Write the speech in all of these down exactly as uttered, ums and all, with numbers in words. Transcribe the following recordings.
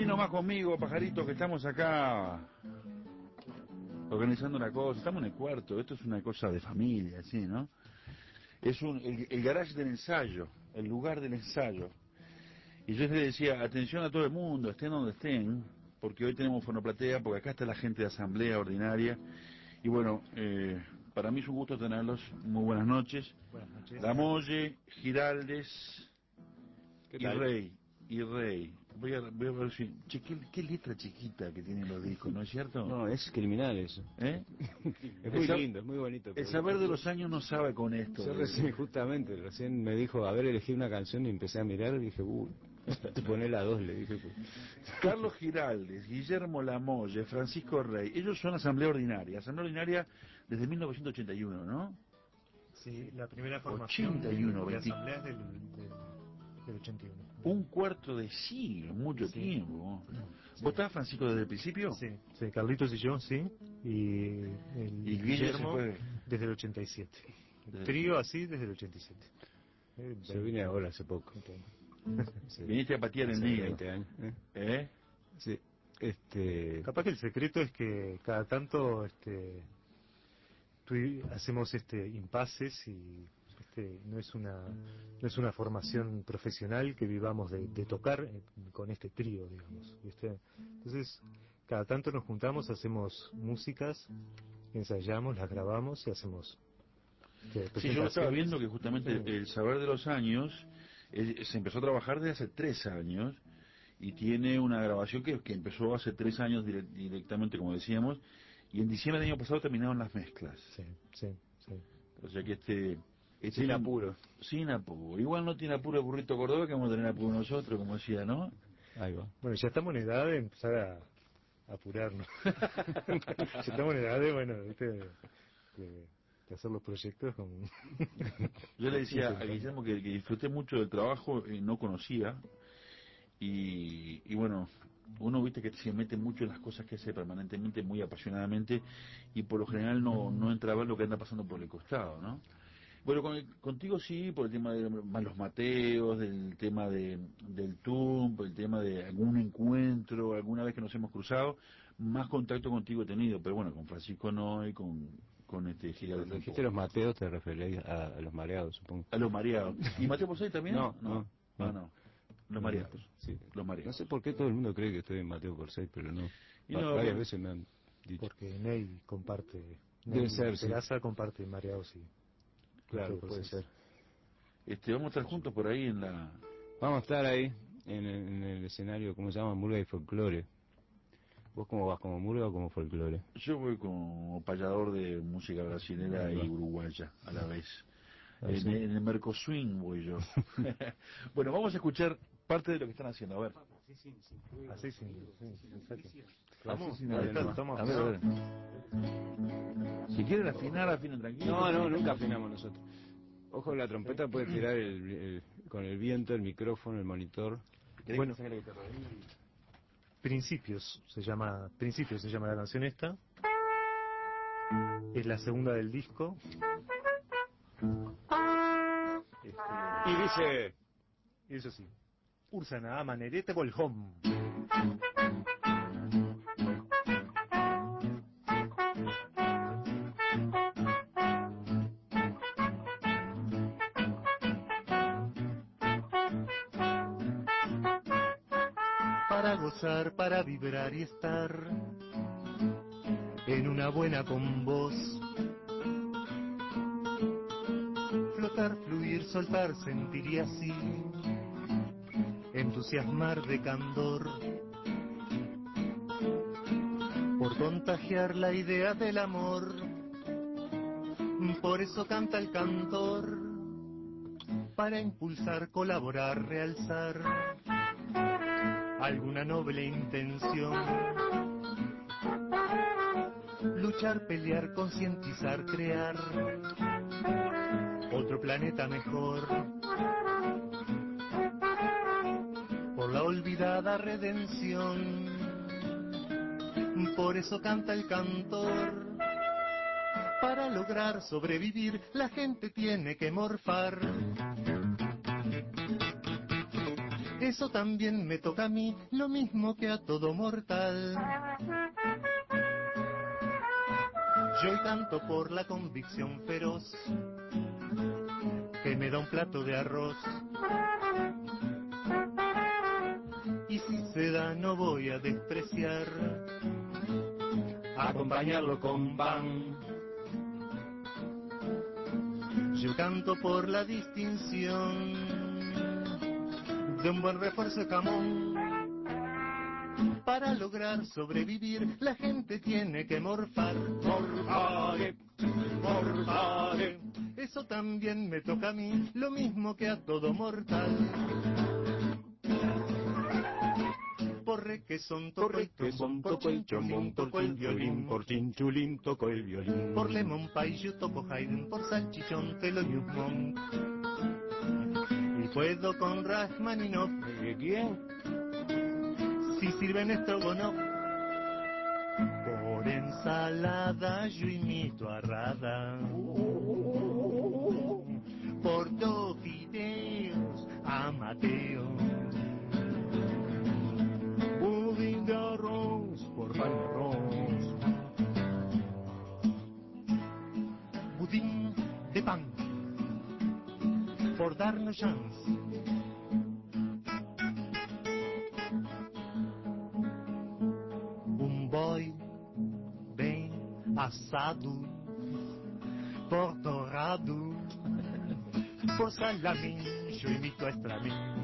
Vení nomás conmigo, pajarito, que estamos acá organizando una cosa. Estamos en el cuarto, esto es una cosa de familia, ¿sí, no? Es un, el, el garage del ensayo, el lugar del ensayo. Y yo les decía, atención a todo el mundo, estén donde estén, porque hoy tenemos fonoplatea, porque acá está la gente de asamblea ordinaria. Y bueno, eh, para mí es un gusto tenerlos. Muy buenas noches. Buenas noches. Lamolle, Giraldes ¿Qué y tal? Rey. Y Rey. Voy a, voy a ver si... Che, qué, qué letra chiquita que tienen los discos, ¿no es cierto? No, es criminal eso. ¿Eh? Es muy El sa- lindo, es muy bonito. El pero- saber de los años no sabe con esto. Yo de- recién, justamente, recién me dijo, a ver, elegí una canción y empecé a mirar y dije, uy, te poné la dos, le dije. Pues. Carlos Giraldes, Guillermo Lamolle, Francisco Rey, ellos son asamblea ordinaria, asamblea ordinaria desde mil novecientos ochenta y uno, ¿no? Sí, la primera formación ochenta y uno, de veinte. asamblea es del, del, del ochenta y uno. Un cuarto de siglo, mucho Sí. tiempo. Sí. ¿Vos estabas, Francisco, desde el principio? Sí, sí, Carlitos y yo, sí, y el Y Guille se Guillermo fue. desde el ochenta y siete. El Desde- trío así desde el ochenta y siete. Eh, Yo vine ahora hace poco. Sí. Viniste a patear el Hace nido. veinte años. ¿eh? ¿Eh? Sí. Este... Capaz que el secreto es que cada tanto este tu- hacemos este impases y este no es una no es una formación profesional que vivamos de, de tocar eh, con este trío, digamos, ¿viste? Entonces cada tanto nos juntamos, hacemos músicas, ensayamos, las grabamos y hacemos este, Sí, yo lo estaba presentaciones. viendo que justamente Sí. el saber de los años eh, se empezó a trabajar desde hace tres años y tiene una grabación que, que empezó hace tres años dire- directamente, como decíamos, y en diciembre del año pasado terminaron las mezclas. Sí, sí, sí. O sea que este... este Sin es un- apuro. Sin apuro. Igual no tiene apuro el burrito Córdoba, que vamos a tener apuro nosotros, como decía, ¿no? Ahí va. Bueno, ya estamos en edad de empezar a, a apurarnos. Ya estamos en edad de, bueno, ¿viste? de, de- de hacer los proyectos con... Yo le decía a Guillermo que, que disfruté mucho del trabajo, eh, no conocía, y, y bueno, uno viste que se mete mucho en las cosas que hace permanentemente, muy apasionadamente, y por lo general no, no entra a ver lo que anda pasando por el costado, ¿no? Bueno, con el- contigo sí, por el tema de los Mateos, del tema de, del T U M, por el tema de algún encuentro, alguna vez que nos hemos cruzado, más contacto contigo he tenido, pero bueno, con Francisco no y con, con este Giraldes Cuando dijiste tampoco. los Mateos te referías a, a los mareados, supongo. A los mareados. ¿Y Mateo Posey también? No, no, Ah, no. no. Los mareados. Sí. Los No mareados. sé por qué todo el mundo cree que estoy en Mateo Corsey, pero no. Y Va- no, varias por- veces me han dicho. Porque Ney comparte... Debe Ney ser, sí. Peraza comparte Mareados y... Claro, Mateo puede Corsés. ser. Este, vamos a estar juntos por ahí en la... Vamos a estar ahí, en el, en el escenario, ¿cómo se llama? Murga y folclore. ¿Vos cómo vas, como murga o como folclore? Yo voy como payador de música brasilera Ahí va. y uruguaya a la vez. Ah, En, sí. en el Mercoswing voy yo. Bueno, vamos a escuchar parte de lo que están haciendo. A ver. Así sí, sí, sí, exacto. Vamos, Así sí, dale, estamos, no. estamos- A ver, a ver. Si quieren afinar, afinen tranquilo. No, no, nunca afinamos nosotros. Ojo, la trompeta puede tirar el, el- con el viento, el micrófono, el monitor. ¿Querés Bueno. que saque la guitarra ahí? Principios se llama Principios se llama la canción esta. Es la segunda del disco. Este, Y dice... eso sí. Ursana Manerete Volhom. Para gozar, para vibrar y estar en una buena con vos. Flotar, fluir, soltar, sentir y así entusiasmar de candor por contagiar la idea del amor. Por eso canta el cantor, para impulsar, colaborar, realzar alguna noble intención. Luchar, pelear, concientizar, crear otro planeta mejor. Por la olvidada redención. Por eso canta el cantor. Para lograr sobrevivir, la gente tiene que morfar. Eso también me toca a mí, lo mismo que a todo mortal. Yo hoy canto por la convicción feroz que me da un plato de arroz. Y si se da no voy a despreciar acompañarlo con pan. Yo canto por la distinción de un buen refuerzo de jamón. Para lograr sobrevivir la gente tiene que morfar. Morfare, morfare. Eso también me toca a mí, lo mismo que a todo mortal. Por requesón toco el trombón, por chinchulín toco el violín, por chinchulín toco el violín. Por lemon pie yo toco Haydn, por salchichón te lo Newmont. Y puedo con Rachmaninoff. ¿Quién? Si sirven estrogonoff. Por ensalada yo imito a Rada. Por dos fideos a Mateo. Budín de arroz por pan de arroz. Budín de pan por darnos chance. Um boi bem assado por torrado por salami, yo imito a Stramin.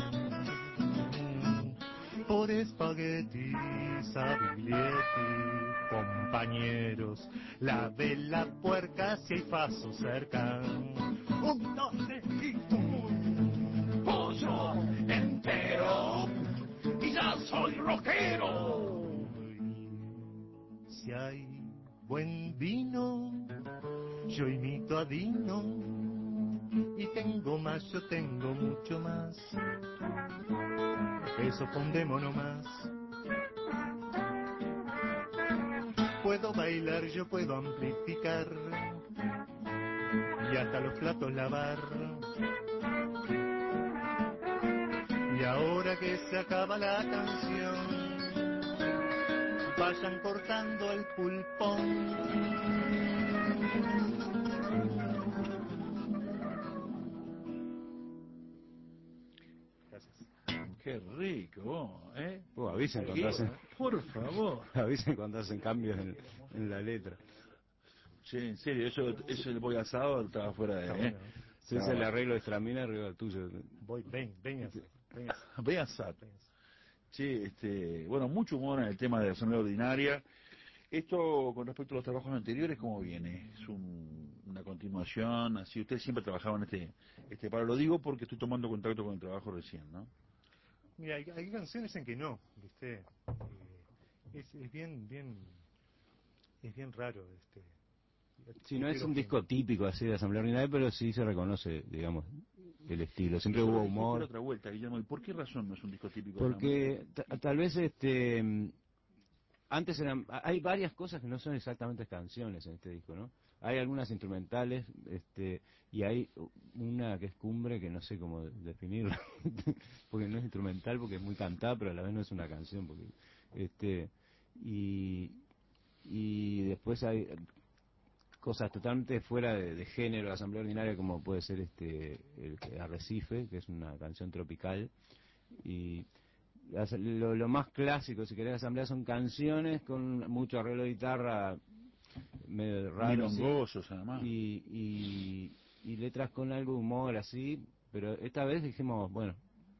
Por espagueti, sabiglietti, compañeros, la vela puerca si hay paso cerca. Un, dos, tres, y un pollo entero, y ya soy rockero. Si hay buen vino, yo imito a Dino, y tengo más, yo tengo mucho más. Eso pondémonos más. Puedo bailar, yo puedo amplificar y hasta los platos lavar. Y ahora que se acaba la canción, vayan cortando el pulpón. Qué rico, ¿eh? Oh, avisen cuando hacen, por favor. avisen cuando hacen cambios en, en la letra. Sí, en serio, eso, eso el voy asado estaba fuera de... ¿eh? Bueno, Si es el arreglo de Stramina, arriba tuyo. voy, ven, ven, ven. Voy asado. Sí, este, bueno, mucho humor en el tema de la asamblea ordinaria. Esto, con respecto a los trabajos anteriores, ¿cómo viene? ¿Es un, una continuación? Así, usted siempre trabajaba en este, este paro. Lo digo porque estoy tomando contacto con el trabajo recién, ¿no? Mira, hay, hay canciones en que no, ¿viste? Eh, es, es bien, bien, es bien raro, este. Sí, no es un que... disco típico así de asamblea ordinaria, pero sí se reconoce, digamos, el estilo. Siempre Pero hubo hay que hacer humor. otra vuelta, Guillermo. ¿Y por qué razón no es un disco típico? Porque ta- tal vez este antes eran, hay varias cosas que no son exactamente canciones en este disco, ¿no? Hay algunas instrumentales, este, y hay una que es cumbre que no sé cómo definirla, porque no es instrumental, porque es muy cantada, pero a la vez no es una canción, porque, este, y, y después hay cosas totalmente fuera de, de género, asamblea ordinaria, como puede ser este, el Arrecife, que es una canción tropical, y lo, lo más clásico, si querés, de asamblea son canciones con mucho arreglo de guitarra medio raro, milongosos, ¿sí? Además. Y, y, y letras con algo de humor así, pero esta vez dijimos, bueno,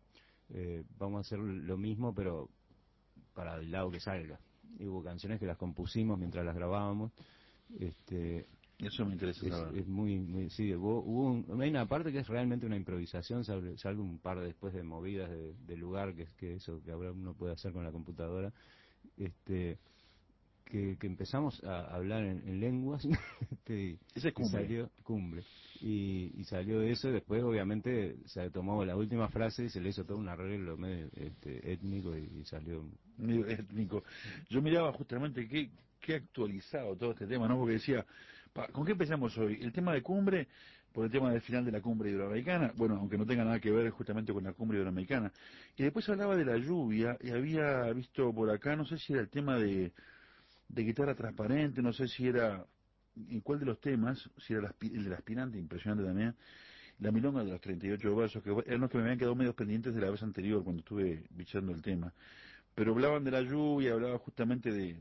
eh, vamos a hacer lo mismo, pero para el lado que salga. Y hubo canciones que las compusimos mientras las grabábamos. Este, Eso me interesa es, saber. es muy, muy sí, hubo, hubo un, hay una parte que es realmente una improvisación, salvo, salvo un par de, después de movidas de, de lugar, que es que eso que ahora uno puede hacer con la computadora, este que, que empezamos a hablar en, en lenguas este, y, Ese es y cumbre. salió cumbre y, y salió eso, y después obviamente se tomó la última frase y se le hizo todo un arreglo medio este, étnico y, y salió Medio étnico. Yo miraba justamente qué, qué actualizado todo este tema, ¿no? Porque decía, pa, ¿con qué empezamos hoy? El tema de cumbre por el tema del final de la cumbre iberoamericana, bueno, aunque no tenga nada que ver justamente con la cumbre iberoamericana. Y después hablaba de la lluvia, y había visto por acá, no sé si era el tema de, de guitarra transparente, no sé si era, en cuál de los temas, si era el, aspi- el del aspirante, impresionante también, la milonga de los treinta y ocho versos, que eran los que me habían quedado medios pendientes de la vez anterior, cuando estuve bichando el tema. Pero hablaban de la lluvia, hablaba justamente de,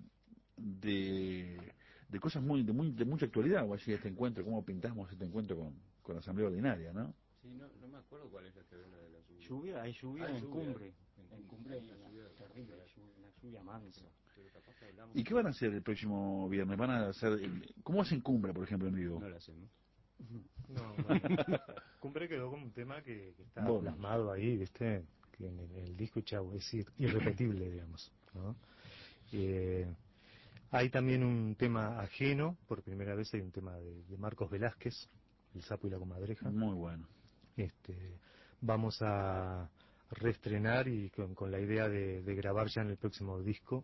de, de cosas muy de, muy de mucha actualidad, o así, este encuentro, cómo pintamos este encuentro con, con la Asamblea Ordinaria, ¿no? Sí, no, no me acuerdo cuál es la que habla de la lluvia. Lluvia, hay lluvia Ah, en lluvia. cumbre. En En cumbre, cumbre hay una una lluvia terrible, particular. lluvia, una lluvia mansa. Pero capaz que hablamos... ¿Y qué van a hacer el próximo viernes? ¿Van a hacer, el- cómo hacen cumbre, por ejemplo, en vivo? No la hacemos. No, bueno, Cumbre quedó como un tema que, que está Bonus. plasmado ahí, ¿viste? Que en el, en el disco chau, es ir- irrepetible, digamos, ¿no? Eh, hay también un tema ajeno, por primera vez hay un tema de, de Marcos Velázquez, El sapo y la comadreja. Muy bueno. Este, vamos a reestrenar y con, con la idea de, de grabar ya en el próximo disco.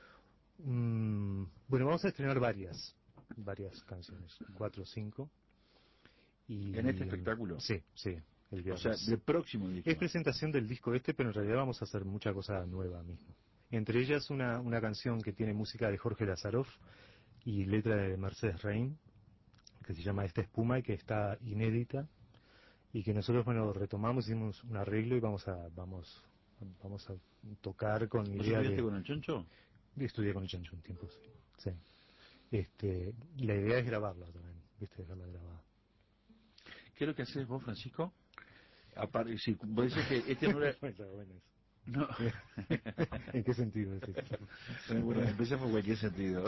Mm, bueno, vamos a estrenar varias, varias canciones, cuatro o cinco. Y, ¿En este espectáculo? Sí, sí, el O viernes. sea, del próximo disco. Es presentación del disco este, pero en realidad vamos a hacer mucha cosa nueva mismo. Entre ellas una, una canción que tiene música de Jorge Lazaroff y letra de Mercedes Rein, que se llama Esta espuma y que está inédita y que nosotros, bueno, retomamos, hicimos un arreglo y vamos a vamos vamos a tocar con ¿Vos idea estudiaste de... con el Choncho? Estudié con el Chancho un tiempo, sí. Sí. Este, y la idea es grabarla también, viste, dejarla grabada. ¿Qué es lo que haces vos, Francisco? Aparte, si vos decís que este no era... Bueno, bueno, eso. No. ¿En qué sentido es eso? Bueno, empecé por cualquier sentido.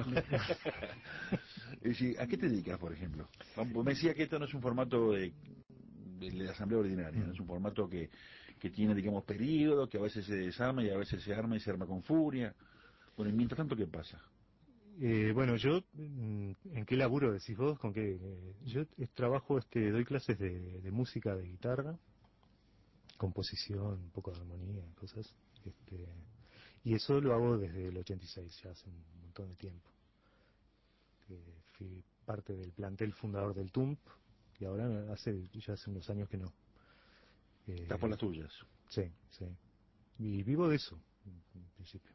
Es decir, ¿a qué te dedicas, por ejemplo? Vos me decías que esto no es un formato de, de la Asamblea Ordinaria, ¿no? Es un formato que, que tiene, digamos, periodos, que a veces se desarma y a veces se arma y se arma con furia. Bueno, y mientras tanto, ¿qué pasa? Eh, bueno, yo, mm, ¿en qué laburo decís vos? ¿Con qué? Eh, yo eh, trabajo, este, doy clases de, de música, de guitarra, composición, un poco de armonía, cosas. Este, y eso lo hago desde el ochenta y seis, ya hace un montón de tiempo. Eh, fui parte del plantel fundador del T U M P y ahora hace ya hace unos años que no. Eh, Estás por las tuyas. Sí, sí. Y vivo de eso, en en principio.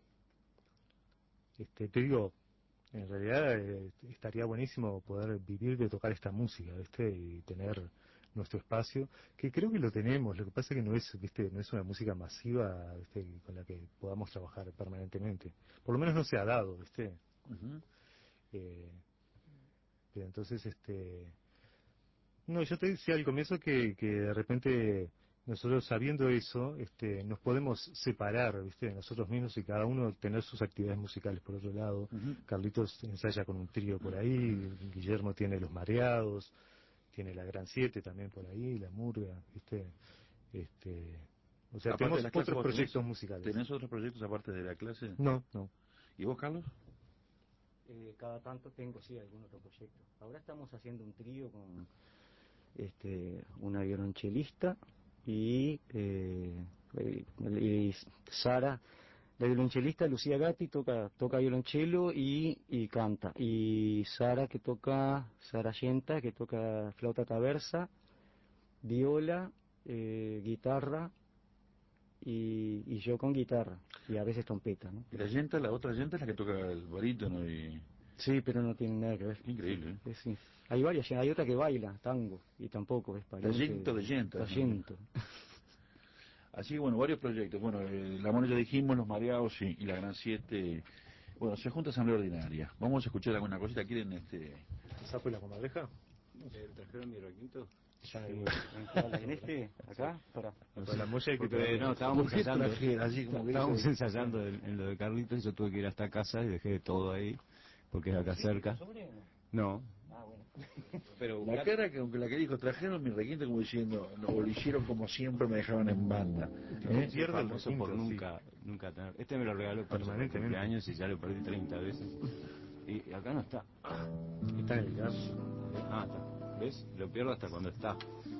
Este, te digo, en realidad eh, estaría buenísimo poder vivir de tocar esta música, ¿viste? Y tener nuestro espacio, que creo que lo tenemos, lo que pasa es que no es, ¿viste? No es una música masiva, ¿viste? Con la que podamos trabajar permanentemente. Por lo menos no se ha dado, ¿viste? Uh-huh. Eh, pero entonces, este... No, yo te decía al comienzo que, que de repente nosotros sabiendo eso, este, nos podemos separar, ¿viste? De nosotros mismos y cada uno tener sus actividades musicales por otro lado. Uh-huh. Carlitos ensaya con un trío por ahí, Guillermo tiene Los Mareados, tiene la Gran Siete también por ahí, la Murga, ¿viste? Este, o sea, Aparte de tenemos las clases, otros ¿vos proyectos tenés, musicales. ¿Tenés otros proyectos aparte de la clase? No, no. ¿Y vos, Carlos? Eh, cada tanto tengo, sí, algún otro proyecto. Ahora estamos haciendo un trío con este, una violonchelista y, eh, y Sara, la violonchelista Lucía Gatti toca toca violonchelo y, y canta. Y Sara que toca, Sara Yenta que toca flauta traversa, viola, eh, guitarra y, y yo con guitarra y a veces trompeta, ¿no? Y la yenta, la otra yenta es la que toca el barítono y... Sí, pero no tiene nada que ver. Increíble, ¿eh? Sí, sí. Hay varias, hay otra que baila tango y tampoco es pariente. Tallento de yenta. Tallento. Así que bueno, varios proyectos. Bueno, eh, la Mona ya dijimos, Los Mareados y, y la Gran Siete. Bueno, se junta Asamblea Ordinaria. Vamos a escuchar alguna cosita. ¿Quieren este...? ¿El sapo y la comadreja? Eh, ¿Trajeron mi requinto? Sí. En este, acá, para. Para la molla hay que Porque, tener- no, estábamos ¿Por qué ensayando, trajera así como que estábamos dice- ensayando en, en lo de Carlitos y yo tuve que ir hasta casa y dejé todo ahí, porque es acá cerca. No, Ah, bueno. pero La cara que, aunque la que dijo, trajeron mi requinto como diciendo, no, o lo hicieron como siempre, me dejaban en banda. ¿Eh? soy Pierde el famoso requinto, por sí. nunca, nunca tener. Este me lo regaló por su Permanentemente. cumpleaños y ya lo perdí treinta veces. Y acá no está. Está en el gas. Ah, está. ¿Ves? Lo pierdo hasta cuando está.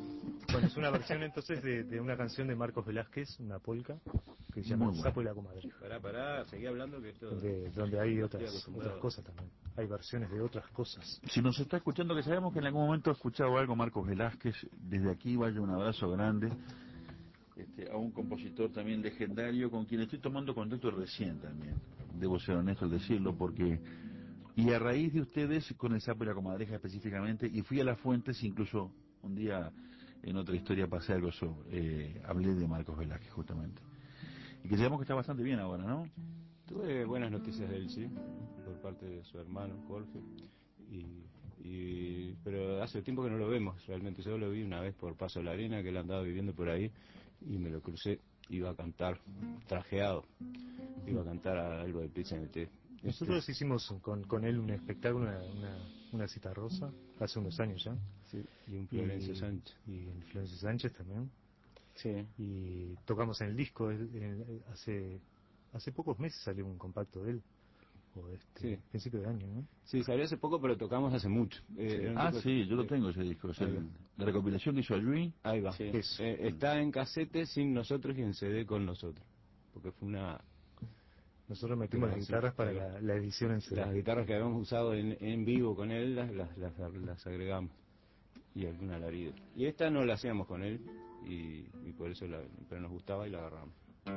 Bueno, es una versión entonces de, de una canción de Marcos Velázquez, una polca, que se llama Muy El bueno. sapo y la comadreja. Pará, pará, seguí hablando que esto... Donde, donde hay no estoy otras, acostumbrado. otras cosas también. Hay versiones de otras cosas. Si nos está escuchando, que sabemos que en algún momento ha escuchado algo Marcos Velázquez, desde aquí vaya un abrazo grande este, a un compositor también legendario con quien estoy tomando contacto recién también, debo ser honesto al decirlo, porque y a raíz de ustedes con el sapo y la comadreja específicamente, y fui a las fuentes, incluso un día en otra historia pasé algo sobre, eh, hablé de Marcos Velázquez justamente, y que sabemos que está bastante bien ahora, ¿no? Tuve buenas noticias de él, sí, por parte de su hermano Jorge, y, y pero hace tiempo que no lo vemos realmente. Yo lo vi una vez por Paso de la Arena, que él andaba viviendo por ahí, y me lo crucé, iba a cantar trajeado, iba a cantar a algo de Pizza en el Té. Nosotros Este, hicimos con, con él un espectáculo, una, una, una cita rosa, hace unos años ya. sí, y un Florencio y, Sánchez. Y en Florencio Sánchez también. Sí. Y tocamos en el disco, él- en el- hace hace pocos meses salió un compacto de él, o este, Sí. principio de año, ¿no? Sí, salió hace poco, pero tocamos hace mucho. Eh, era un Ah, disco sí, yo lo de- tengo ese disco, es Ahí el- va. la recopilación que hizo Ayui. Ahí va. Sí. Eso. Eh, está en casete sin nosotros y en C D con nosotros. Porque fue una... Nosotros metimos las Grabación, guitarras para ahí va. la, la edición en C D. Las guitarras que habíamos usado en, en vivo con él las, las, las, las agregamos. Y alguna alarido. Y esta no la hacíamos con él. Y, y por eso la, pero nos gustaba y la agarramos.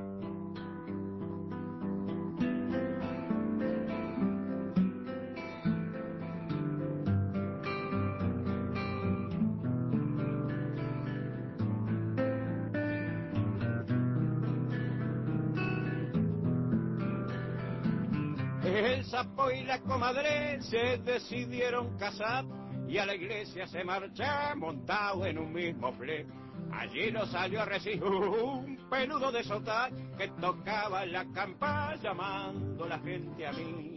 El sapo y la comadre se decidieron casar y a la iglesia se marcha montado en un mismo fle. Allí nos salió a recibir un peludo de sotá que tocaba la campana llamando la gente a mí.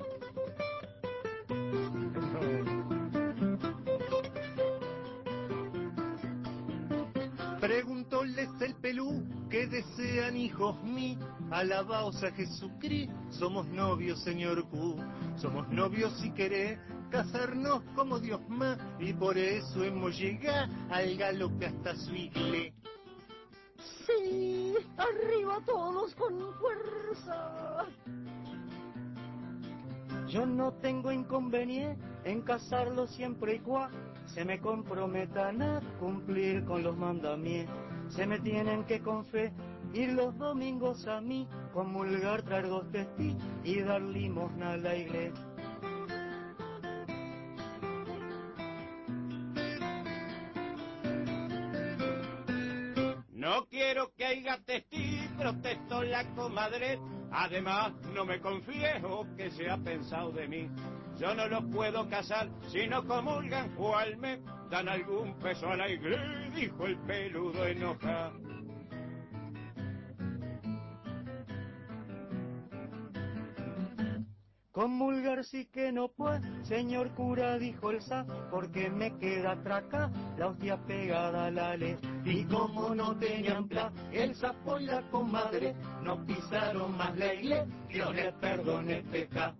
Preguntóles el pelú que desean hijos mí, alabaos a Jesucristo, somos novios señor Q, somos novios si querés casarnos como Dios más, y por eso hemos llegado al galope hasta su iglesia. Sí, arriba todos con fuerza. Yo no tengo inconveniente en casarlo siempre y cuando se me comprometan a cumplir con los mandamientos. Se me tienen que con fe ir los domingos a mí, comulgar, traer dos testigos y dar limosna a la iglesia. No quiero que haya testigos, protestó la comadre. Además, no me confieso que se ha pensado de mí. Yo no los puedo casar si no comulgan o al mes dan algún peso a la iglesia, dijo el peludo enojado. Comulgar sí que no puedo, señor cura, dijo el sa, porque me queda atraca la hostia pegada a la ley. Y como no tenían plan, el sapo y la comadre no pisaron más la iglesia, Dios les perdone el pecado.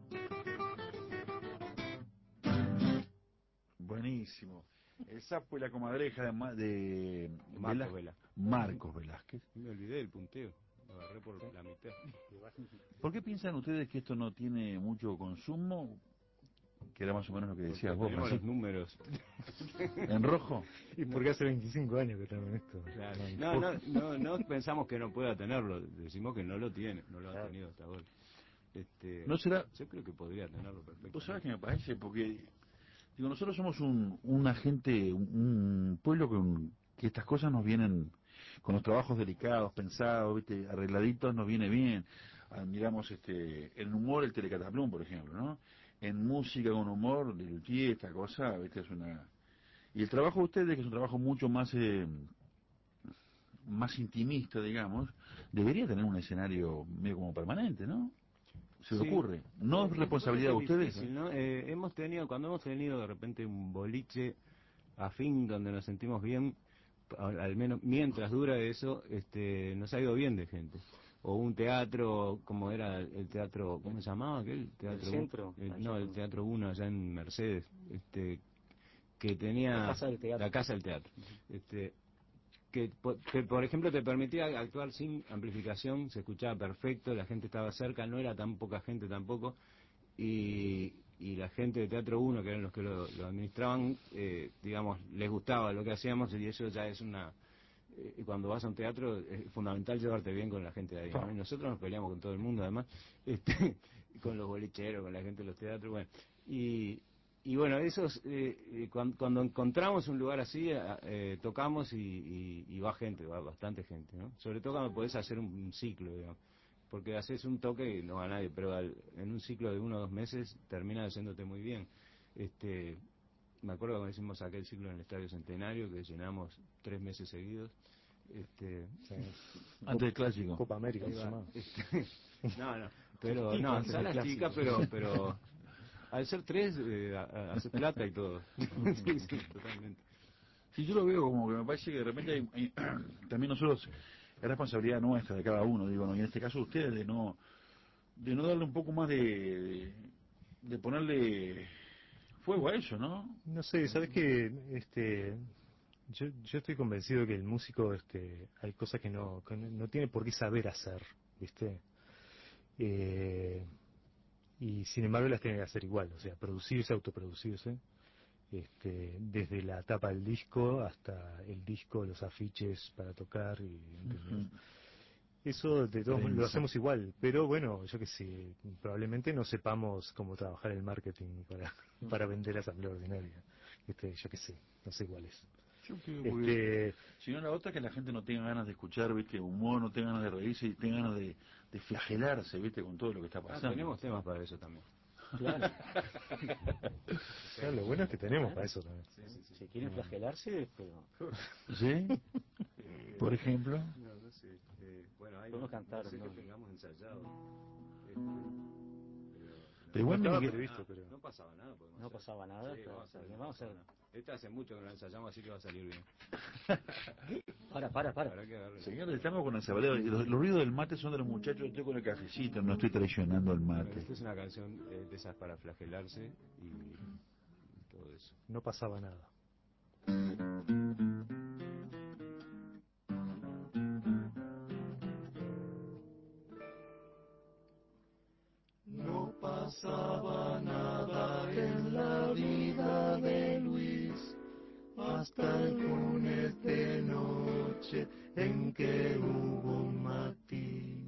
Buenísimo. El sapo y la comadreja de, Ma- de Marcos Velá- Velázquez. Marcos Velázquez. Me olvidé del punteo, lo agarré por la mitad. ¿Por qué piensan ustedes que esto no tiene mucho consumo? Que era más o menos lo que decías vos, Tenemos los Francisco. números. ¿En rojo? Y porque hace veinticinco años que estamos en esto. Claro. No, no, no, no pensamos que no pueda tenerlo, decimos que no lo tiene, no lo ha Claro. tenido hasta ahora. Este, ¿No será? Yo creo que podría tenerlo perfectamente. ¿Vos sabés qué me parece? Porque, digo, nosotros somos un, una gente, un, un pueblo con, que estas cosas nos vienen, con los trabajos delicados, pensados, ¿viste? Arregladitos, nos viene bien. Ah, miramos este, en humor el Telecataplum, por ejemplo, ¿no? En música con humor, de Luthier, esta cosa, ¿viste? Es una... Y el trabajo de ustedes, que es un trabajo mucho más eh, más intimista, digamos, debería tener un escenario medio como permanente, ¿no? Se me Sí. ocurre. ¿No es Eh, responsabilidad de es ustedes? difícil, ¿no? Eh, hemos tenido, cuando hemos tenido de repente un boliche afín donde nos sentimos bien, al, al menos mientras dura eso, este, nos ha ido bien de gente. O un teatro, como era el teatro, ¿cómo se llamaba aquel? Teatro El Centro. el- Allá no, el en- Teatro uno allá en Mercedes, este, que tenía... La Casa del Teatro. La Casa del Teatro. Este, que, que, por ejemplo, te permitía actuar sin amplificación, se escuchaba perfecto, la gente estaba cerca, no era tan poca gente tampoco, y, y la gente de Teatro uno, que eran los que lo, lo administraban, eh, digamos, les gustaba lo que hacíamos, y eso ya es una... Eh, cuando vas a un teatro es fundamental llevarte bien con la gente de ahí, ¿no? Y nosotros nos peleamos con todo el mundo, además, este, con los bolicheros, con la gente de los teatros, bueno, y... Y bueno, esos, eh, cuando, cuando encontramos un lugar así, eh, tocamos y, y, y va gente, va bastante gente, ¿no? Sobre todo cuando podés hacer un, un ciclo, digamos, porque haces un toque y no va nadie, pero al, en un ciclo de uno o dos meses termina haciéndote muy bien. Este, me acuerdo cuando hicimos aquel ciclo en el Estadio Centenario, que llenamos tres meses seguidos. Este, Sí. Antes del clásico. Copa América ahí se va, llamaba. este, no, no, pero Chiquito, no, antes del salas clásico. chicas, pero, pero al ser tres, eh, a- a- hace plata y todo. Sí, sí, totalmente. Sí, yo lo veo como que me parece que de repente hay, hay- también nosotros, es responsabilidad nuestra de cada uno, digo, ¿no? Y en este caso ustedes de no de no darle un poco más de, de, de ponerle fuego a eso, ¿no? No sé, sabes que este, yo, yo estoy convencido que el músico, este, hay cosas que no, que no no tiene por qué saber hacer, ¿viste? Eh, y sin embargo las tiene que hacer igual, o sea, producirse, autoproducirse, este, desde la tapa del disco hasta el disco, los afiches para tocar, y, ¿entendés? Ujú. Eso de todos Prensa. lo hacemos igual, pero bueno, yo que sé, probablemente no sepamos cómo trabajar el marketing para, para vender asamblea ordinaria. Este, yo que sé, no sé cuál es. Yo creo porque, Este, si no, la otra es que la gente no tenga ganas de escuchar, ¿viste? Humor, no tenga ganas de reírse y tenga ganas de, de flagelarse, ¿viste? Con todo lo que está Ah, pasando. tenemos temas para eso también. Claro. claro, lo bueno es que tenemos para eso también. Sí, sí, sí. Si quieren flagelarse, pero ¿Sí? Por ejemplo. No, no sé. Eh, bueno, hay, podemos no cantar, sé ¿no? que tengamos ensayado. Este, pero, Pero igual No mire estaba que- previsto, nada, pero... no pasaba nada. podemos No hacer. pasaba nada, Sí, pero vamos a hacer, también no vamos a pasaba hacer. nada. Este hace mucho que lo ensayamos, así que va a salir bien. Para, para, para. Habrá que agarrarle. Señores, estamos con el sabaleo. Y los, los ruidos del mate son de los muchachos. Yo estoy con el cafecito, no estoy traicionando al Bueno, mate. esta es una canción eh, de esas para flagelarse y, y todo eso. No pasaba nada. No pasaba nada en la vida de Luis hasta el lunes de noche en que hubo un matiz.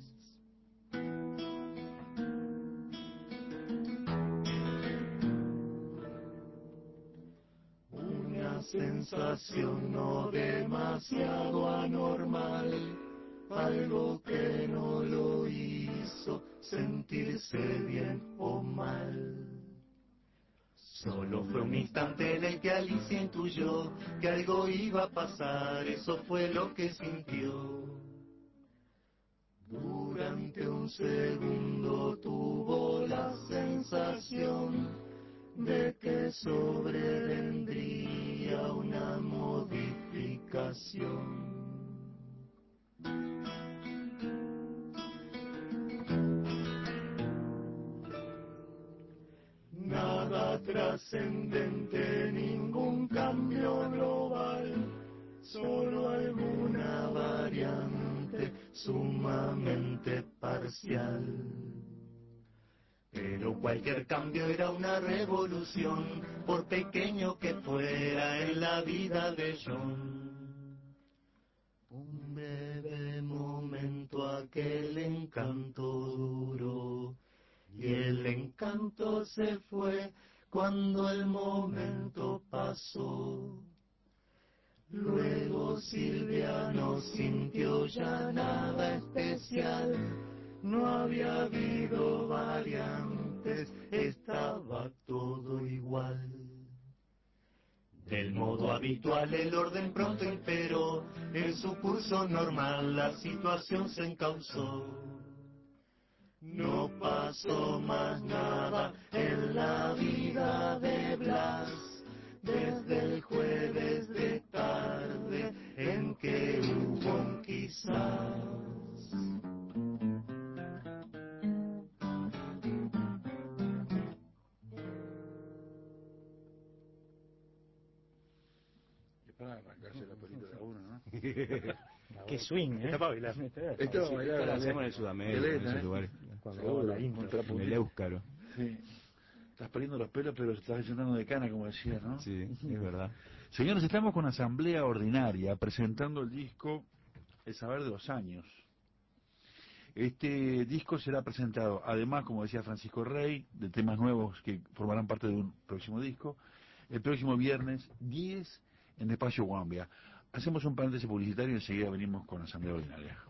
Una sensación no demasiado anormal, algo que no lo hizo sentirse bien o mal. Solo fue un instante en el que Alicia intuyó que algo iba a pasar, eso fue lo que sintió. Durante un segundo tuvo la sensación de que sobrevendría una modificación. Nada trascendente, ningún cambio global, solo alguna variante sumamente parcial. Pero cualquier cambio era una revolución, por pequeño que fuera en la vida de John. Un breve momento aquel encanto duró, y el encanto se fue cuando el momento pasó. Luego Silvia no sintió ya nada especial, no había habido variantes, estaba todo igual. Del modo habitual el orden pronto imperó, en su curso normal la situación se encauzó. No pasó más nada en la vida de Blas, desde el jueves de tarde en que hubo un quizás. Es para arrancarse la pelita de a uno, ¿no? es swing, ¿eh? Está para bailar. Esto Sí, bailar, esto lo ¿eh? hacemos en el Sudamérica, Violeta, en esos ¿eh? lugares. Cuando Seguro, hago la intro. contra En el Éuscaro. Sí. Estás perdiendo los pelos, pero estás llenando de cana, como decía, ¿no? Sí, es verdad. Señores, estamos con Asamblea Ordinaria presentando el disco El Saber de los Años. Este disco será presentado, además, como decía Francisco Rey, de temas nuevos que formarán parte de un próximo disco, el próximo viernes diez en Espacio Guambia. Hacemos un paréntesis publicitario y enseguida venimos con Asamblea Ordinaria.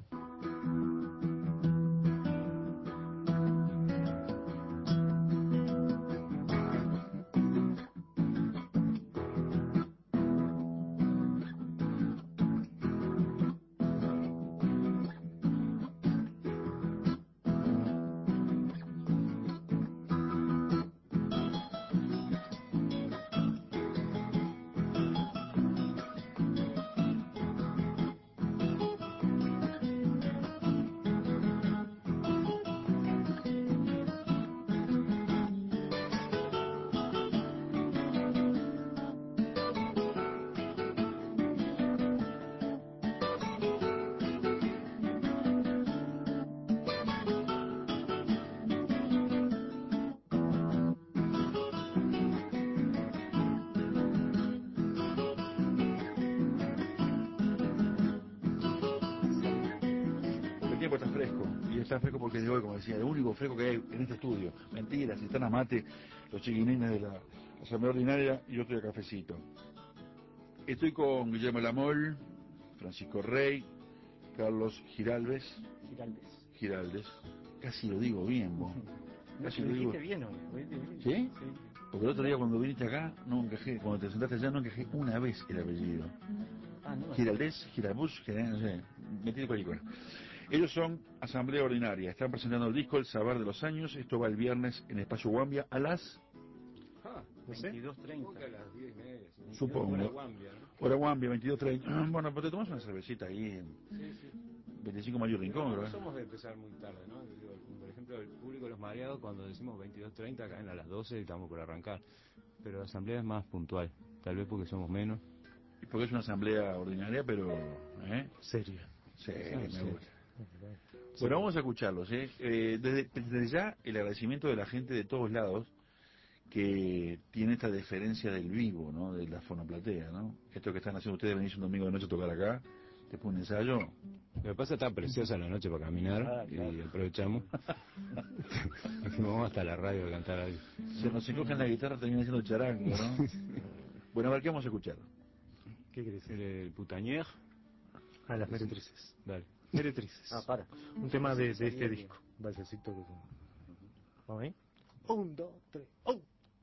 El tiempo está fresco, y está fresco porque de hoy, como decía, el único fresco que hay en este estudio. Mentiras, están a mate los chiquinines de la Asamblea Ordinaria y yo estoy a cafecito. Estoy con Guillermo Lamol, Francisco Rey, Carlos Giraldes, Giraldes. Giraldes, casi lo digo bien, vos. No, Casi lo lo digo. dijiste bien hoy. lo dijiste bien. ¿Sí? Sí. Porque el otro día cuando viniste acá, no encajé, cuando te sentaste allá no encajé una vez el apellido. Ah, no. Giraldés, Girabus, Giraldés, no sé, metí cualquier cosa. Ellos son Asamblea Ordinaria, están presentando el disco El Saber de los Años, esto va el viernes en Espacio Guambia a las, Ah, No sé. veintidós treinta. a las diez y media. sí. Supongo. Hora Guambia, ¿no? hora Guambia, veintidós treinta. Bueno, pues te tomas una cervecita ahí en Sí, sí. veinticinco Mayo Rincón, No, no ¿verdad? somos de empezar muy tarde, ¿no? Digo, por ejemplo, el público de Los Mareados, cuando decimos veintidós treinta, caen a las doce y estamos por arrancar. Pero la asamblea es más puntual, tal vez porque somos menos. Porque es una Asamblea Ordinaria, pero... ¿eh? Seria. Sí, Sí, me sí. gusta. Bueno, vamos a escucharlos. ¿eh? Eh, desde, desde ya, el agradecimiento de la gente de todos lados que tiene esta deferencia del vivo, ¿no? De la fonoplatea, ¿no? Esto que están haciendo ustedes, venís un domingo de noche a tocar acá, después un ensayo. Lo que pasa está preciosa la noche para caminar Ah, claro. y aprovechamos. Vamos hasta la radio a cantar algo. Se nos encogen la guitarra, termina siendo charango, ¿no? Bueno, a ver, ¿qué vamos a escuchar? ¿Qué querés El, decir? el Putañer, A las meretrices. dale. Meretrices. Ah, para. Un tema de, de Sabía este bien. disco. Valsecito que... ¿Vamos ahí? Un, dos, tres, ¡oh!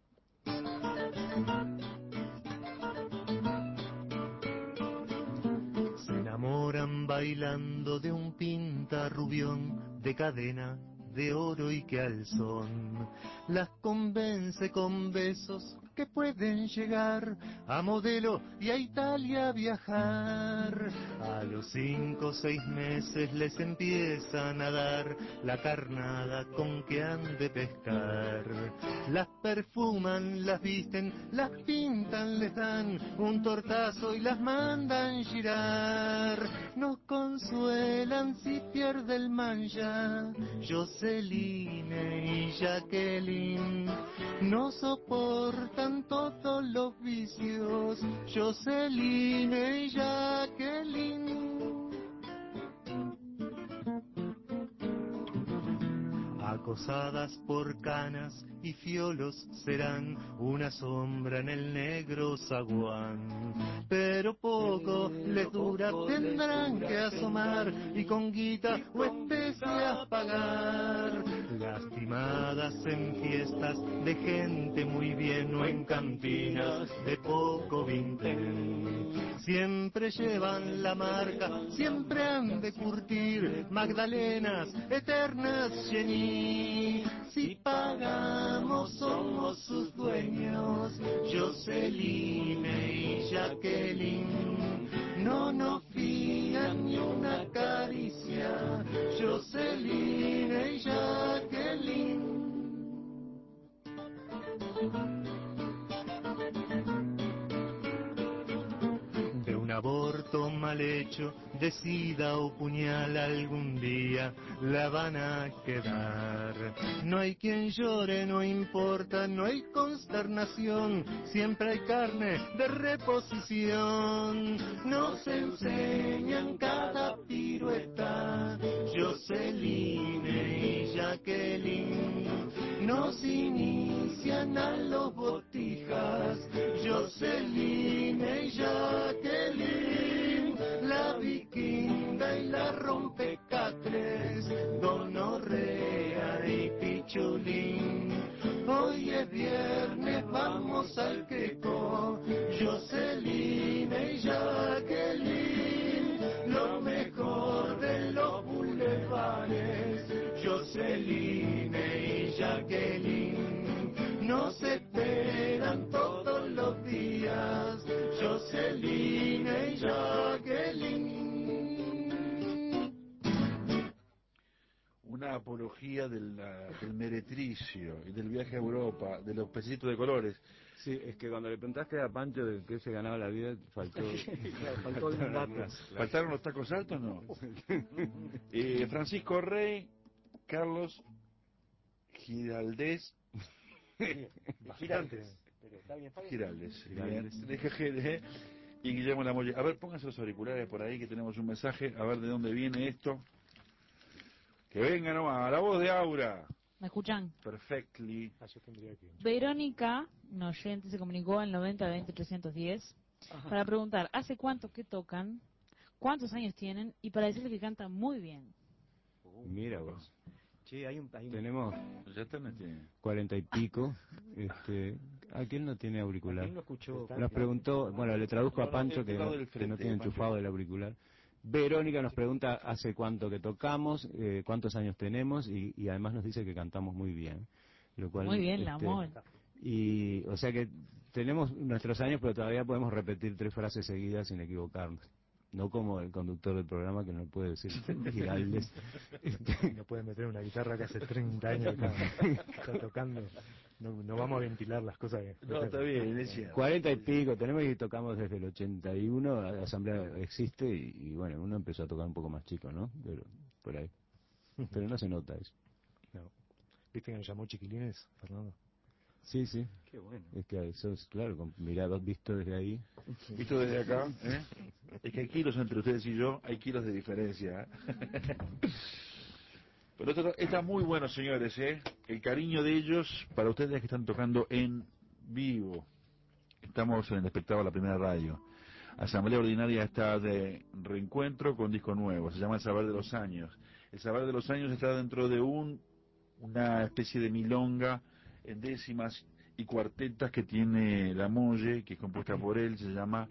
Se enamoran bailando de un pinta rubión de cadena de oro y que al son las convence con besos que pueden llegar a Modelo y a Italia viajar. A los cinco o seis meses les empiezan a dar la carnada con que han de pescar. Las perfuman, las visten, las pintan, les dan un tortazo y las mandan girar. Nos consuelan si pierde el mancha, Joseline y Jacqueline. No soportan todos los vicios, Joseline y Jacqueline. Acosadas por canas y fiolos serán una sombra en el negro zaguán. Pero poco les dura, tendrán que asomar y con guita o especias pagar. Lastimadas en fiestas de gente muy bien o en cantinas de poco vintén. Siempre llevan la marca, siempre han de curtir Magdalenas, eternas Jenny. Si pagamos somos sus dueños, Joseline y Jacqueline. No nos fían ni una caricia, Joseline y Jacqueline. De un aborto mal mal hecho, de sida o puñal algún día la van a quedar. No hay quien llore, no importa, no hay consternación, siempre hay carne de reposición. Nos enseñan cada pirueta, Joseline y Jacqueline. Nos inician a los botijas, Joseline y Jacqueline. La vikinga y la rompecatres, Gonorrea y Pichulín. Hoy es viernes, vamos al Queco, Joseline y Jacqueline. Lo mejor de los bulevares, Joseline y Jacqueline. Nos esperan todos los días, Joseline y Jacqueline. Una apología del, del meretricio y del viaje a Europa, de los pececitos de colores. Sí, es que cuando le preguntaste a Pancho de qué se ganaba la vida, faltó... Claro, faltó algún dato. ¿Faltaron los tacos altos? No. eh, Francisco Rey, Carlos Giraldez. Giraldes. Pero está bien, está bien. Giraldes. Giraldes. De G G D y Guillermo Lamolle. A ver, pónganse los auriculares por ahí que tenemos un mensaje. A ver de dónde viene esto. Que venga nomás, la voz de Aura. ¿Me escuchan? Perfectly. Ah, yo tendría que... Verónica, un oyente, se comunicó al noventa veinte trescientos diez para preguntar ¿hace cuánto que tocan? ¿Cuántos años tienen? Y para decirle que cantan muy bien. Mira vos. Sí, hay un... Hay un... Tenemos Ya está, no tiene. cuarenta y pico. Este, ¿a quién no tiene auricular? ¿Quién lo escuchó? Nos preguntó, bueno, le traduzco a Pancho que no, que no tiene enchufado el auricular. Verónica nos pregunta hace cuánto que tocamos, eh, cuántos años tenemos y, y además nos dice que cantamos muy bien. Lo cual, Muy bien, este, Lamol. Y, o sea que tenemos nuestros años, pero todavía podemos repetir tres frases seguidas sin equivocarnos. No como el conductor del programa que no puede decir Giraldes. No puede meter una guitarra que hace treinta años que está tocando. No, no vamos a ventilar las cosas que... No, está bien, es cierto. Cuarenta y pico, tenemos y tocamos desde el ochenta y uno, la asamblea existe y, y bueno, uno empezó a tocar un poco más chico, ¿no? Pero por ahí. Pero no se nota eso. No. ¿Viste que nos llamó chiquilines, Fernando? Sí, sí. Qué bueno. Es que eso es claro, con mirados visto desde ahí. Visto desde acá, ¿eh? Es que hay kilos entre ustedes y yo, hay kilos de diferencia. ¿eh? Pero esto está muy bueno, señores, ¿eh? El cariño de ellos para ustedes que están tocando en vivo. Estamos en el espectáculo de la primera radio. Asamblea Ordinaria está de reencuentro con disco nuevo, se llama El Saber de los Años. El Saber de los Años está dentro de un una especie de milonga en décimas y cuartetas que tiene la Molle, que es compuesta por él, se llama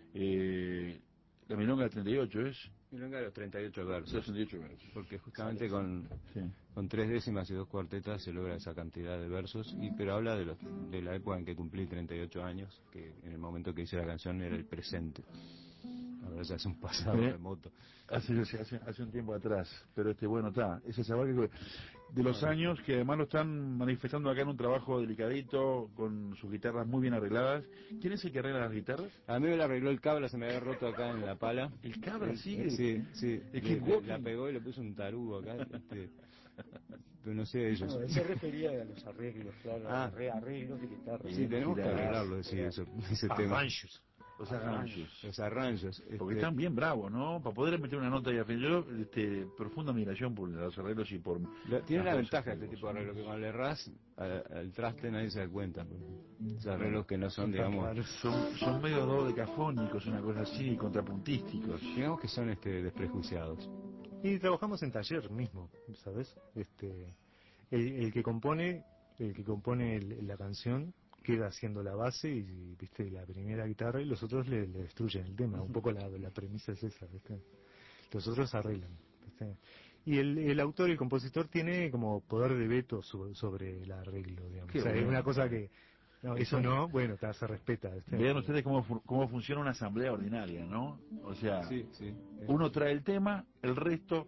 eh, la milonga del treinta y ocho, ¿es? Milonga de los treinta y ocho versos. treinta y ocho versos. Porque justamente con, Sí. con tres décimas y dos cuartetas se logra esa cantidad de versos, y pero habla de, los, de la época en que cumplí treinta y ocho años, que en el momento que hice la canción era el presente. Ahora ya hace un pasado ¿Eh? remoto. Hace, hace, hace un tiempo atrás, pero este bueno está, ese saber que de los años que además lo están manifestando acá en un trabajo delicadito, con sus guitarras muy bien arregladas. ¿Quién es el que arregla las guitarras? A mí me la arregló el cabra, se me había roto acá en la pala. El cabra, sí. Sí, sí. El Le- kickboxing. la pegó y le puso un tarugo acá. Este, pero no sé ellos. No, él se refería a los arreglos, claro, Ah. a re- arreglos de guitarra. Sí, tenemos que Girar. arreglarlo, sí, eso, ese tema. Arranchos. Los arranjos. Los arranjos. Porque este, están bien bravos, ¿no? Para poder meter una nota y al fin. Yo, este, profunda admiración por los arreglos y por... la- tiene la las ventaja cosas este que tipo de vos- arreglo, que cuando le erras al, al traste nadie se da cuenta. Esos arreglos que no son, digamos, Son, son medio dodecafónicos, una cosa así, contrapuntísticos. digamos que son este desprejuiciados. Y trabajamos en taller mismo, ¿sabes? Este, el, el que compone, el que compone el- la canción queda haciendo la base y, viste, la primera guitarra, y los otros le, le destruyen el tema. Un poco la, la premisa es esa, ¿viste? Los otros arreglan, ¿viste? Y el, el autor, el compositor, tiene como poder de veto so- sobre el arreglo, digamos. Qué O sea, es bueno. una cosa que, no, eso no, bueno, ta, se respeta, ¿viste? Vean ustedes cómo, fu- cómo funciona una asamblea ordinaria, ¿no? O sea, Sí, sí. uno trae el tema, el resto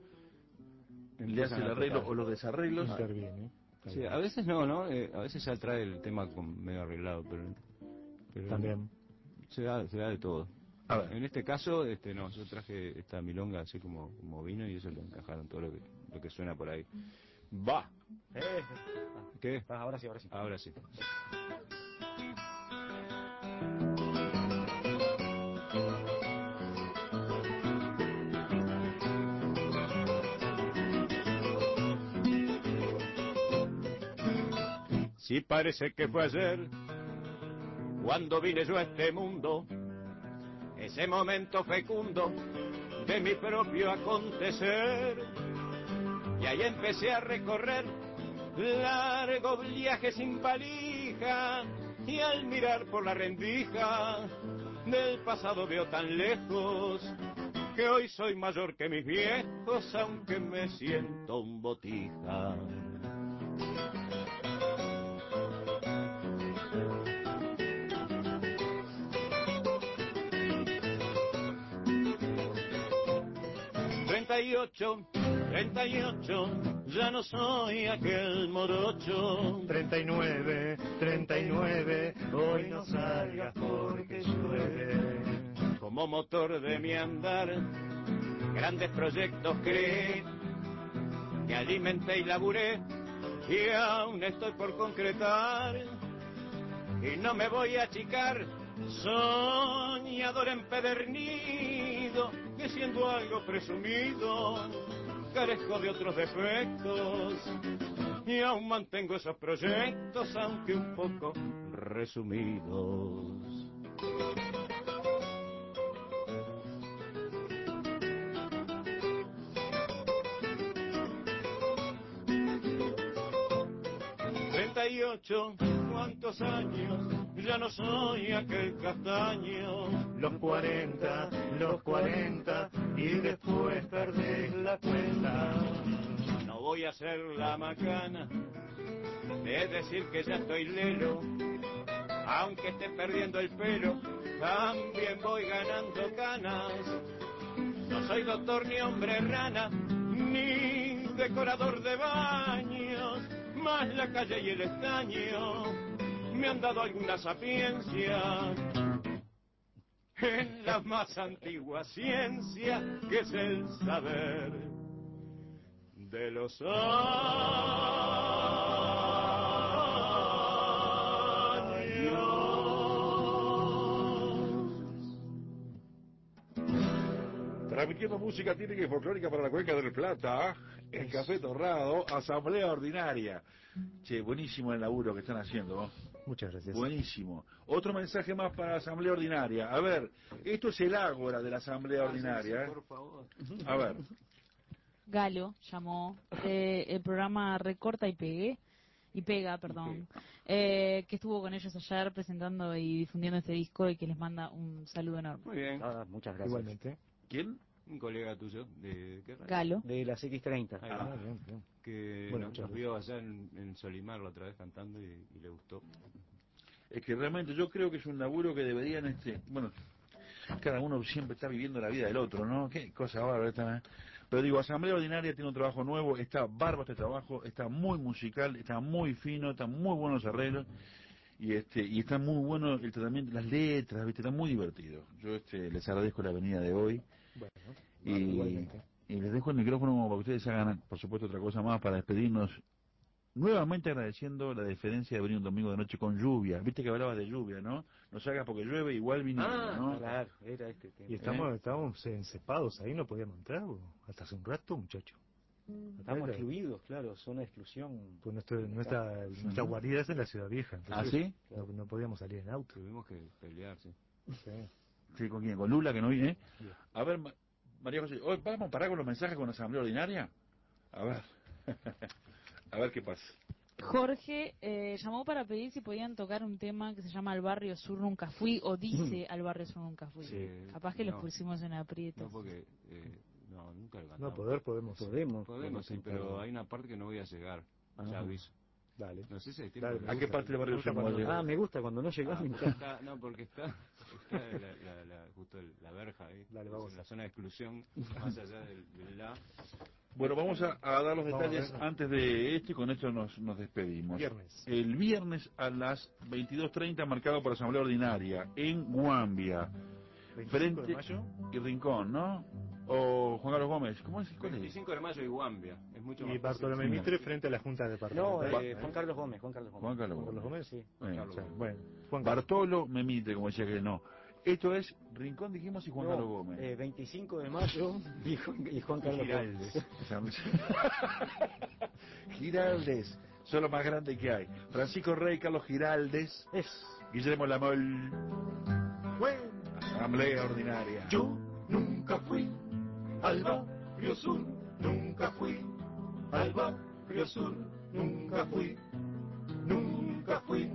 le hace Empiezan el a arreglo tocar. o los desarreglos. Interviene. Sí, a veces no, ¿no? Eh, a veces ya trae el tema con medio arreglado, pero, pero También. se da, se da de todo. A ver. En este caso, este no, yo traje esta milonga así como, como vino y eso lo encajaron todo lo que, lo que suena por ahí. Va. Eh, ¿Qué? ah, ahora sí, ahora sí. Ahora sí. Sí, parece que fue ayer cuando vine yo a este mundo, ese momento fecundo de mi propio acontecer. Y ahí empecé a recorrer largo viaje sin valija, y al mirar por la rendija del pasado veo tan lejos que hoy soy mayor que mis viejos, aunque me siento un botija. treinta y ocho, treinta y ocho, ya no soy aquel morocho. treinta y nueve, treinta y nueve, hoy no salgas porque llueve. Como motor de mi andar, grandes proyectos creé, que alimenté y laburé, y aún estoy por concretar. Y no me voy a achicar, soñador empedernido, que siendo algo presumido, carezco de otros defectos, y aún mantengo esos proyectos, aunque un poco resumidos. treinta y ocho, ¿cuántos años? Ya no soy aquel castaño. Los cuarenta, los cuarenta, y después perdés la cuenta. No voy a hacer la macana de decir que ya estoy lelo, aunque esté perdiendo el pelo, también voy ganando canas. No soy doctor ni hombre rana, ni decorador de baños, más la calle y el estaño me han dado alguna sapiencia en la más antigua ciencia, que es el saber de los años. Transmitiendo música típica y folclórica para la Cuenca del Plata, el Café Torrado, Asamblea Ordinaria. Che, buenísimo el laburo que están haciendo, ¿no? Muchas gracias. Buenísimo. Otro mensaje más para la Asamblea Ordinaria. A ver, esto es el ágora de la Asamblea Ordinaria. ¿eh? Por favor. A ver. Galo llamó eh, el programa Recorta y Pegué, y Pega, perdón, eh, que estuvo con ellos ayer presentando y difundiendo este disco, y que les manda un saludo enorme. Muy bien. Ah, muchas gracias. Igualmente. ¿Quién? Un colega tuyo de ¿qué radio? Galo. De las X treinta. Ahí Ah, va. bien, bien. Que Bueno, nos, muchas nos vio allá en, en Solimar la otra vez cantando y, y le gustó. Es que realmente yo creo que es un laburo que deberían, este, bueno, cada uno siempre está viviendo la vida del otro, ¿no? Qué cosa bárbara esta, ¿eh? Pero digo, Asamblea Ordinaria tiene un trabajo nuevo, está bárbaro este trabajo, está muy musical, está muy fino, está muy buenos arreglos, y este y está muy bueno el tratamiento, las letras, ¿viste? Está muy divertido. Yo este les agradezco la venida de hoy. Bueno, Y, igualmente. y les dejo el micrófono como para que ustedes hagan, por supuesto, otra cosa más para despedirnos. Nuevamente agradeciendo la deferencia de venir un domingo de noche con lluvia. Viste que hablabas de lluvia, ¿no? No salgas porque llueve, igual vino, Ah, ¿no? claro, era este tema. Y estamos, ¿Eh? estábamos encepados ahí, no podíamos entrar, o hasta hace un rato, muchacho. Estamos Claro. excluidos, claro, zona de exclusión. Pues nuestro, nuestra, nuestra guarida es en la ciudad vieja. ¿Ah, entonces sí? No, no podíamos salir en auto. Tuvimos que pelear, sí. Sí. Sí, ¿con quién? Con Lula, que no viene. Bien. A ver, Ma- María José, hoy vamos a parar con los mensajes con la Asamblea Ordinaria. A ver. A ver qué pasa. Jorge eh, llamó para pedir si podían tocar un tema que se llama Al Barrio Sur Nunca Fui, o dice Al Barrio Sur Nunca Fui. Sí, Capaz que no. los pusimos en aprietos. No, porque... Eh, no, nunca lo cantamos. No, poder podemos. Podemos. Podemos, sí, cantar. pero hay una parte que no voy a llegar. Ajá. Ya aviso. Dale. No sé si hay tiempo. Dale, pero- ¿A qué parte del barrio gusta Sur no va a cuando- llegar? Ah, me gusta cuando no llegas. Ah, me porque encanta. está, no, porque está, está la, la, la, justo el- la verja ahí. Dale, Es vamos. en la zona de exclusión, más allá del, del la. Bueno, vamos a, a dar los Vamos a detalles ver. antes de esto y con esto nos, nos despedimos. Viernes. El viernes a las veintidós treinta, marcado por Asamblea Ordinaria, en Guambia. veinticinco Frente de mayo. y Rincón, ¿no? O Juan Carlos Gómez, ¿cómo es? ¿Cuál es? veinticinco de mayo y Guambia. Es mucho más Y fácil. Bartolomé Mitre frente a la Junta No, Departamental. eh, Juan Carlos Gómez, Juan Carlos Gómez. Juan Carlos Juan Carlos Gómez. Gómez. Sí. Bueno, O sea, bueno, Juan Carlos. Bartolo me mite, como decía que no. Esto es Rincón, dijimos, y Juan No, Carlos Gómez. eh, veinticinco de mayo y Juan, y Juan Carlos Gómez. Giraldes, son los más grandes que hay. Francisco Rey, Carlos Giraldes, Es. Guillermo Lamol. Bueno, Asamblea ordinaria. yo nunca fui al barrio sur, nunca fui al barrio sur, nunca fui, nunca fui.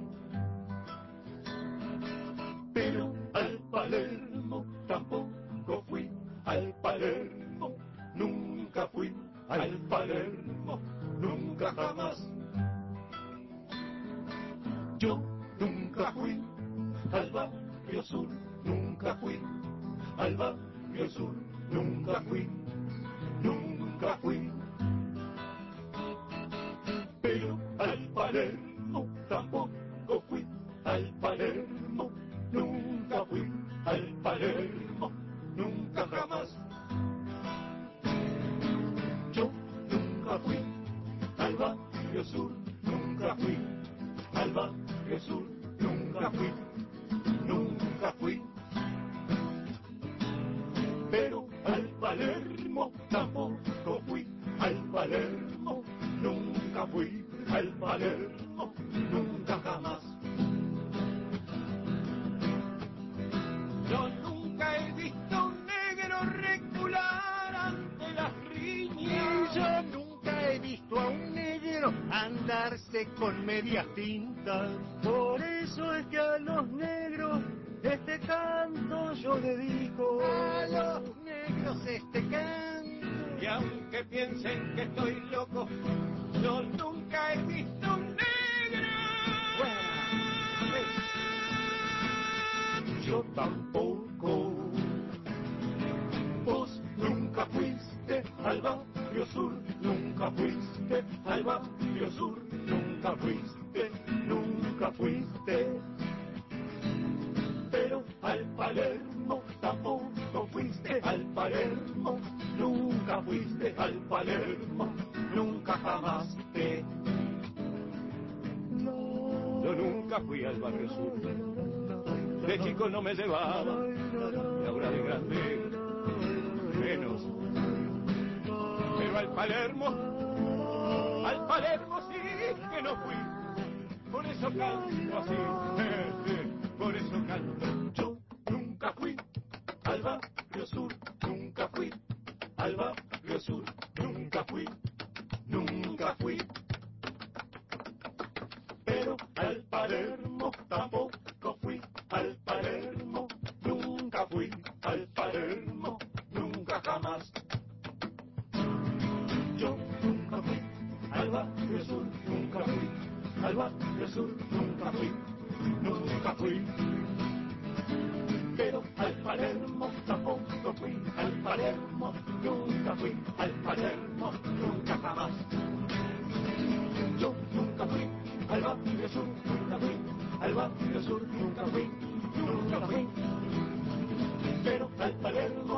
Pero al Palermo tampoco fui, al Palermo nunca fui, al Palermo nunca jamás. Yo nunca fui al barrio sur, nunca fui al barrio sur, nunca fui, nunca fui. Pero al Palermo tampoco fui, al Palermo nunca fui, al Palermo nunca jamás. Yo nunca fui al barrio sur, nunca fui al barrio sur, nunca fui, nunca fui. Pero al Palermo tampoco fui, al Palermo nunca fui, al Palermo nunca jamás. Yo nunca he visto un negro recular ante las riñas. Y yo nunca he visto a un negro andarse con medias tintas. Por eso es que a los negros este canto yo dedico. A los negros este canto. Y aunque piensen que estoy loco, yo nunca he visto un negro. Yo tampoco. Vos nunca fuiste al barrio sur, nunca fuiste al barrio sur, nunca fuiste, nunca fuiste. Pero al Palermo tampoco fuiste, al Palermo nunca fuiste, al Palermo nunca jamás te. Yo nunca fui al barrio sur, de chico no me llevaba, y ahora de grande menos. Pero al Palermo, al Palermo sí que no fui, por eso canto así, eh, eh, por eso canto. Yo nunca fui al barrio sur, nunca fui al barrio sur, nunca fui, nunca fui. Pero al Palermo tampoco fui, al Palermo nunca fui, al Palermo nunca jamás. Yo nunca fui al barrio sur, nunca fui al barrio sur, nunca fui, nunca fui. Pero al Palermo tampoco fui, al Palermo nunca fui, al Palermo nunca jamás. Yo nunca fui al barrio sur, nunca fui al barrio sur, nunca fui, nunca fui. Pero al Palermo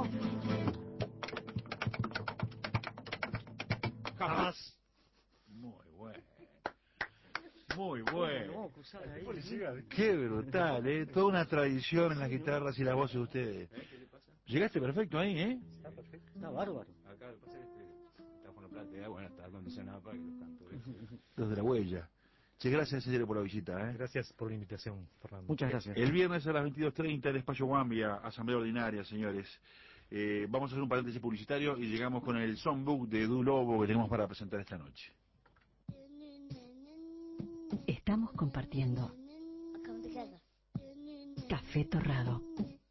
jamás. Muy bueno. Muy bueno. No, cruzar ahí. Qué brutal, ¿eh? Toda una tradición en las guitarras y las voces de ustedes. Llegaste perfecto ahí, ¿eh? Está perfecto, está bárbaro. Acá lo que pasa es que este micrófono platea, bueno, está acondicionado para que los canto. Los de la huella. Che, gracias en serio por la visita, ¿eh? Gracias por la invitación, Fernando. Muchas gracias. El viernes a las veintidós treinta, el Espacio Guambia, Asamblea Ordinaria, señores. Eh, vamos a hacer un paréntesis publicitario y llegamos con el songbook de Edu Lobo que tenemos para presentar esta noche. Estamos compartiendo Café Torrado.